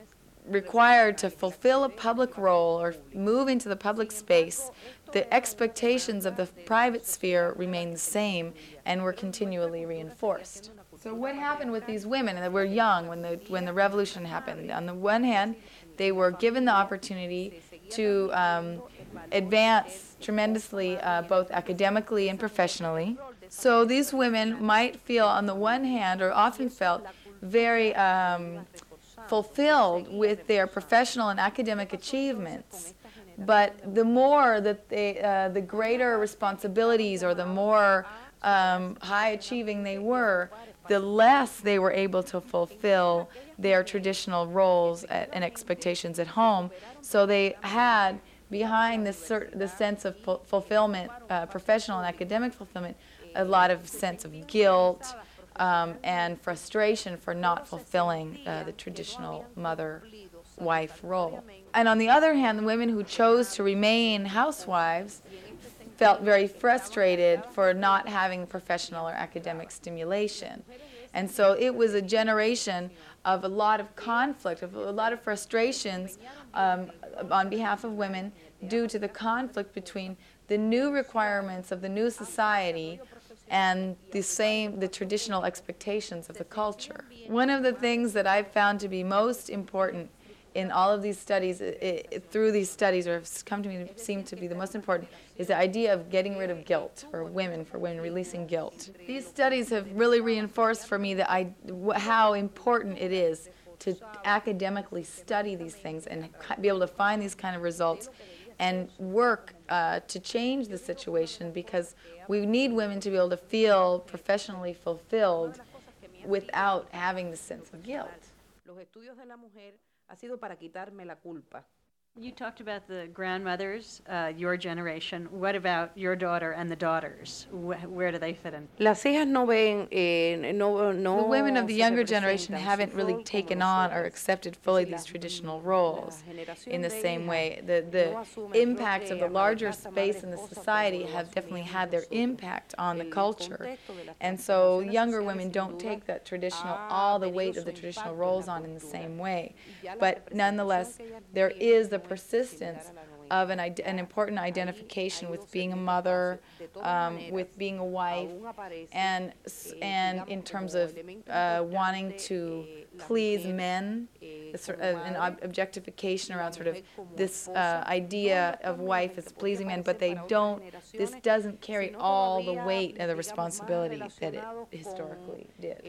required to fulfill a public role or move into the public space, the expectations of the private sphere remained the same and were continually reinforced. So what happened with these women that were young when the, when the revolution happened? On the one hand, they were given the opportunity to um, advance tremendously, uh, both academically and professionally. So these women might feel, on the one hand, or often felt, very um, fulfilled with their professional and academic achievements. But the more that they, uh, the greater responsibilities or the more um, high-achieving they were, the less they were able to fulfill their traditional roles at, and expectations at home. So they had, behind this the sense of fulfillment, uh, professional and academic fulfillment, a lot of sense of guilt um, and frustration for not fulfilling uh, the traditional mother-wife role. And on the other hand, the women who chose to remain housewives felt very frustrated for not having professional or academic stimulation. And so it was a generation of a lot of conflict, of a lot of frustrations um, on behalf of women due to the conflict between the new requirements of the new society and the same, the traditional expectations of the culture. One of the things that I've found to be most important in all of these studies, it, it, through these studies, or have come to me to seem to be the most important, is the idea of getting rid of guilt for women, for women releasing guilt. These studies have really reinforced for me that I, how important it is to academically study these things and be able to find these kind of results and work uh, to change the situation, because we need women to be able to feel professionally fulfilled without having the sense of guilt. You talked about the grandmothers, uh, your generation. What about your daughter and the daughters? Wh where do they fit in? Las hijas no ven, eh, no, no. The women of the younger generation haven't really taken on or accepted fully these traditional roles in the same way. The, the impacts of the larger space in the society have definitely had their impact on the culture. And so younger women don't take that traditional, all the weight of the traditional roles on in the same way. But nonetheless, there is the persistence of an, an important identification with being a mother, um, with being a wife, and, and in terms of uh, wanting to please men, sort of an ob objectification around sort of this uh, idea of wife as pleasing men, but they don't, this doesn't carry all the weight and the responsibility that it historically did.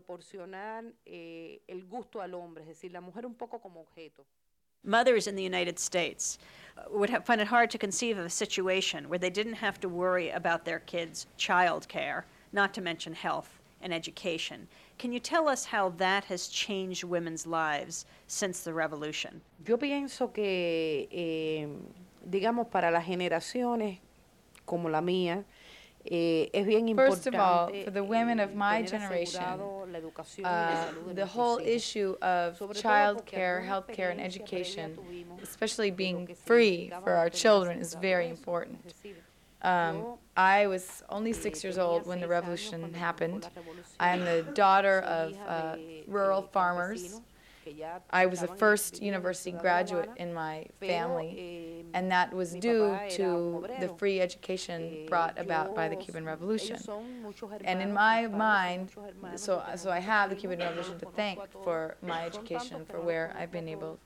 Mothers in the United States would have, find it hard to conceive of a situation where they didn't have to worry about their kids' child care, not to mention health and education. Can you tell us how that has changed women's lives since the revolution? Yo pienso que, eh, digamos, para las generaciones como la mía, Eh, es bien First of all, for the women of my generation, uh, the whole issue of child care, health care, and education, especially being free for our children, is very important. Um, I was only six years old when the revolution happened. I am the daughter of uh, rural farmers, I was the first university graduate in my family, and that was due to the free education brought about by the Cuban Revolution. And in my mind, so, so I have the Cuban Revolution to thank for my education, for where I've been able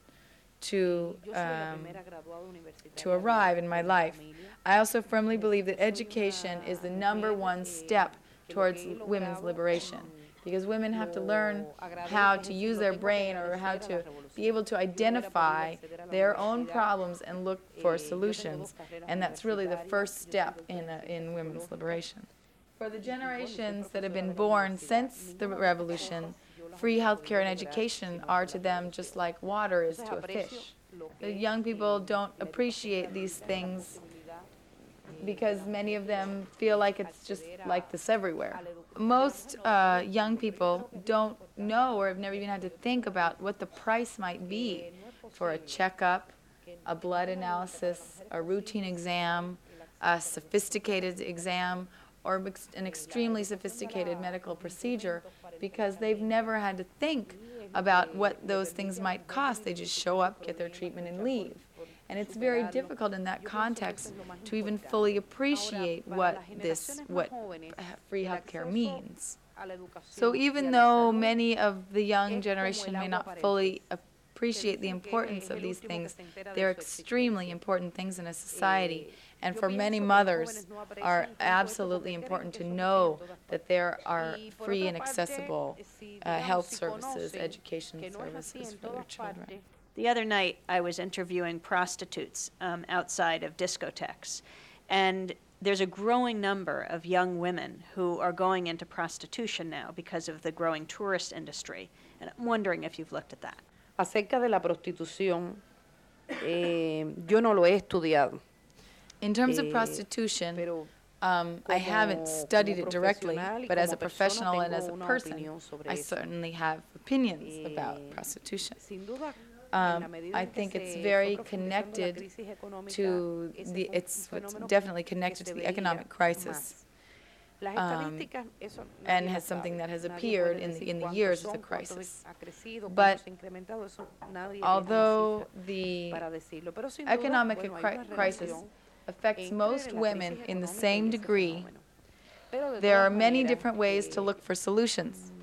to um, to arrive in my life. I also firmly believe that education is the number one step towards women's liberation, because women have to learn how to use their brain, or how to be able to identify their own problems and look for solutions, and that's really the first step in, a, in women's liberation. For the generations that have been born since the revolution, free healthcare and education are to them just like water is to a fish. The young people don't appreciate these things because many of them feel like it's just like this everywhere. Most uh, young people don't know, or have never even had to think about what the price might be for a checkup, a blood analysis, a routine exam, a sophisticated exam, or an extremely sophisticated medical procedure, because they've never had to think about what those things might cost. They just show up, get their treatment, and leave. And it's very difficult in that context to even fully appreciate what this, what free healthcare means. So even though many of the young generation may not fully appreciate the importance of these things, they're extremely important things in a society. And for many mothers are absolutely important to know that there are free and accessible uh, health services, education services for their children. The other night, I was interviewing prostitutes um, outside of discotheques, and there's a growing number of young women who are going into prostitution now because of the growing tourist industry, and I'm wondering if you've looked at that. Acerca de la prostitución, eh, yo no lo he estudiado. In terms of prostitution, um, I haven't studied it directly, but as a professional and as a person, I certainly have opinions about prostitution. Um, I think it's very connected to the, it's, it's definitely connected to the economic crisis, um, and has something that has appeared in the, in the years of the crisis. But although the economic crisis affects most women in the same degree, there are many different ways to look for solutions.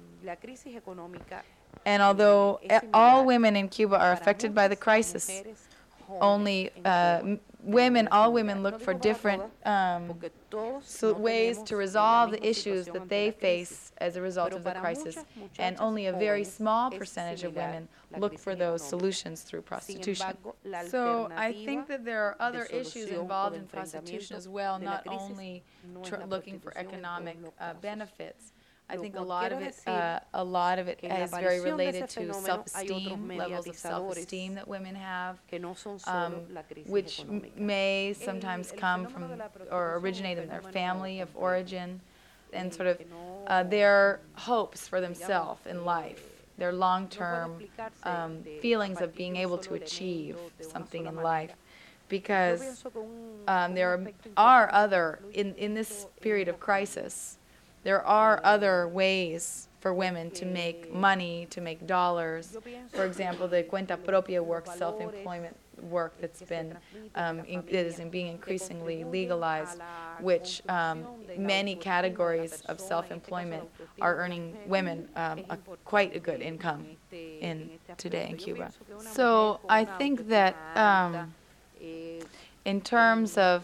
And although all women in Cuba are affected by the crisis, only uh, women, all women look for different um, so ways to resolve the issues that they face as a result of the crisis, and only a very small percentage of women look for those solutions through prostitution. So I think that there are other issues involved in prostitution as well, not only tr looking for economic uh, benefits. I think a lot of it, uh, a lot of it is very related to self-esteem, levels of self-esteem that women have, um, which m may sometimes come from or originate in their family of origin, and sort of uh, their hopes for themselves in life, their long-term um, feelings of being able to achieve something in life. Because um, there are, are other, in, in this period of crisis, there are other ways for women to make money, to make dollars. For example, the cuenta propia work, self-employment work that's been um, in, that is in being increasingly legalized, which um, many categories of self-employment are earning women um, a, quite a good income in today in Cuba. So I think that um, in terms of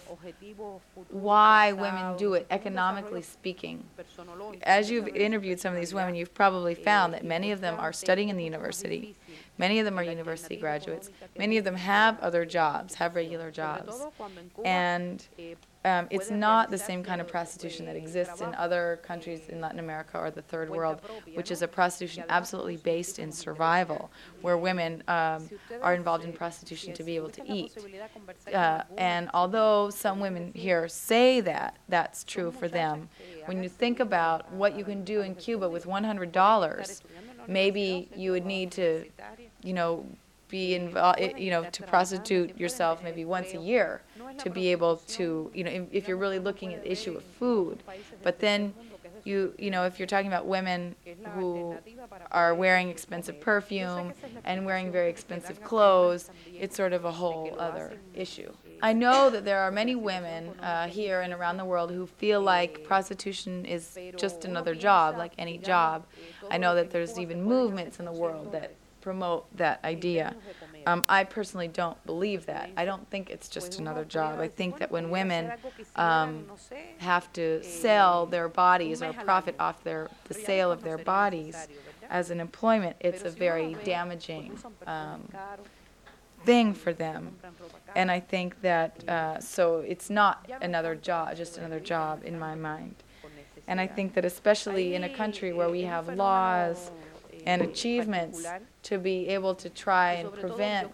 why women do it, economically speaking, as you've interviewed some of these women, you've probably found that many of them are studying in the university. Many of them are university graduates. Many of them have other jobs, have regular jobs. And um, it's not the same kind of prostitution that exists in other countries in Latin America or the Third World, which is a prostitution absolutely based in survival, where women um, are involved in prostitution to be able to eat. Uh, and although some women here say that that's true for them, when you think about what you can do in Cuba with one hundred dollars, maybe you would need to, you know, be involved, you know, to prostitute yourself maybe once a year to be able to, you know, if, if you're really looking at the issue of food. But then You you know, if you're talking about women who are wearing expensive perfume and wearing very expensive clothes, it's sort of a whole other issue. I know that there are many women uh, here and around the world who feel like prostitution is just another job, like any job. I know that there's even movements in the world that promote that idea. Um, I personally don't believe that. I don't think it's just another job. I think that when women um, have to sell their bodies or profit off their the sale of their bodies as an employment, it's a very damaging um, thing for them. And I think that, uh, so it's not another job, just another job in my mind. And I think that especially in a country where we have laws and achievements to be able to try and prevent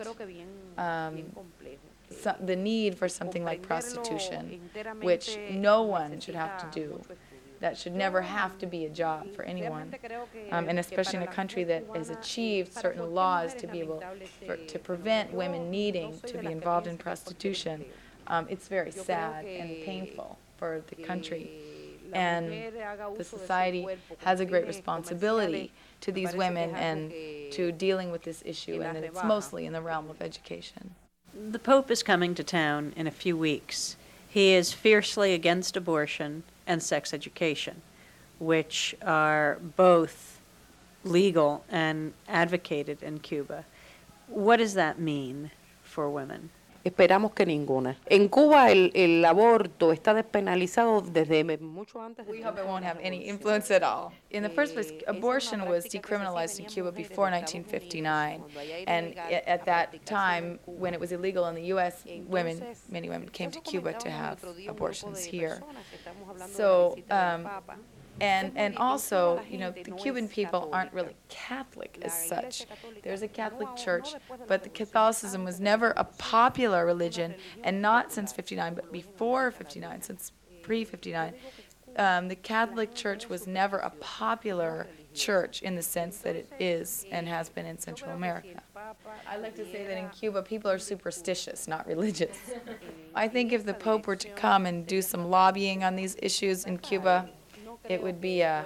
um, so, the need for something like prostitution, which no one should have to do. That should never have to be a job for anyone, um, and especially in a country that has achieved certain laws to be able for, to prevent women needing to be involved in prostitution. Um, it's very sad and painful for the country, and the society has a great responsibility to these women and to dealing with this issue, and it's mostly in the realm of education. The Pope is coming to town in a few weeks. He is fiercely against abortion and sex education, which are both legal and advocated in Cuba. What does that mean for women? Esperamos que ninguna. En Cuba el, el aborto está despenalizado desde mucho antes. We hope it won't have any influence at all. In the first place, abortion was decriminalized in Cuba before nineteen fifty-nine, and at that time, when it was illegal in the U S, women, many women came to Cuba to have abortions here. So, um, And and also, you know, the Cuban people aren't really Catholic as such. There's a Catholic church, but the Catholicism was never a popular religion, and not since fifty-nine, but before fifty-nine, since pre fifty-nine. Um, the Catholic Church was never a popular church in the sense that it is and has been in Central America. I like to say that in Cuba, people are superstitious, not religious. I think if the Pope were to come and do some lobbying on these issues in Cuba, it would be a,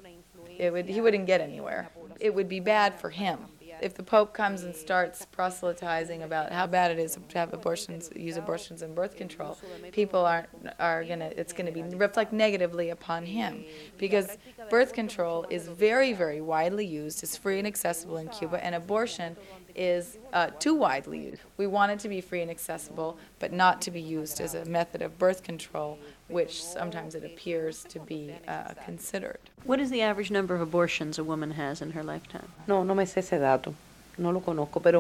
it would, he wouldn't get anywhere. It would be bad for him. If the Pope comes and starts proselytizing about how bad it is to have abortions, use abortions and birth control, people aren't, are gonna, it's gonna be, reflect negatively upon him. Because birth control is very, very widely used, it's free and accessible in Cuba, and abortion is uh, too widely used. We want it to be free and accessible, but not to be used as a method of birth control, which sometimes it appears to be uh, considered. What is the average number of abortions a woman has in her lifetime? No, no me sé ese dato. No lo conozco, pero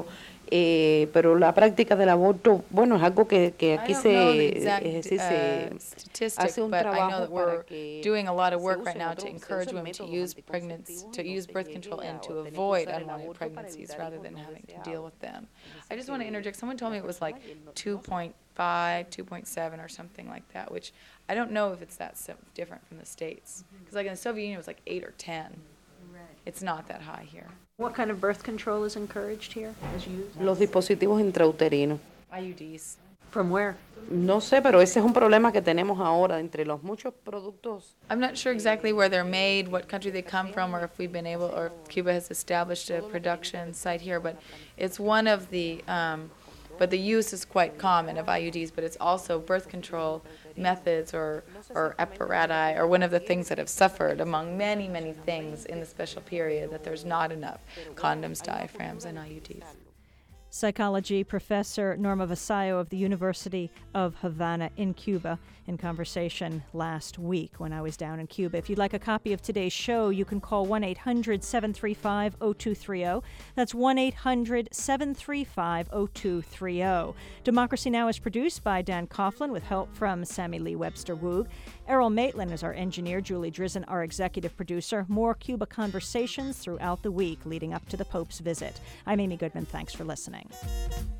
eh, pero la práctica del aborto, bueno, es algo que, que aquí se, eh, se, se uh, statistic, hace un but I know trabajo that para we're que doing a lot of work se right use now otro- to se encourage use women to métodos use anticonceptivos pregnancy, to donde use se birth llegue control a and to tener que avoid usar el unwanted aborto para pregnancies evitar rather hijos than no having to deseados. deal with them. I just want to interject. Someone told me it was like two point five, two point seven or something like that, which I don't know if it's that sim- different from the States. Because like in the Soviet Union it was like eight or ten. It's not that high here. What kind of birth control is encouraged here? Is used? Los dispositivos intrauterinos. I U Ds. From where? No sé, pero ese es un problema que tenemos ahora entre los muchos productos. I'm not sure exactly where they're made, what country they come from, or if we've been able, or if Cuba has established a production site here, but it's one of the, um, but the use is quite common of I U Ds, but it's also birth control methods or, or apparati, or one of the things that have suffered among many, many things in the special period, that there's not enough condoms, diaphragms, and I U Ds. Psychology professor Norma Vasallo of the University of Havana in Cuba, in conversation last week when I was down in Cuba. If you'd like a copy of today's show, you can call one eight hundred, seven three five, zero two three zero. That's one eight hundred, seven three five, zero two three zero. Democracy Now! Is produced by Dan Coughlin with help from Sammy Lee Webster-Woog. Errol Maitland is our engineer, Julie Drizzen, our executive producer. More Cuba conversations throughout the week leading up to the Pope's visit. I'm Amy Goodman. Thanks for listening.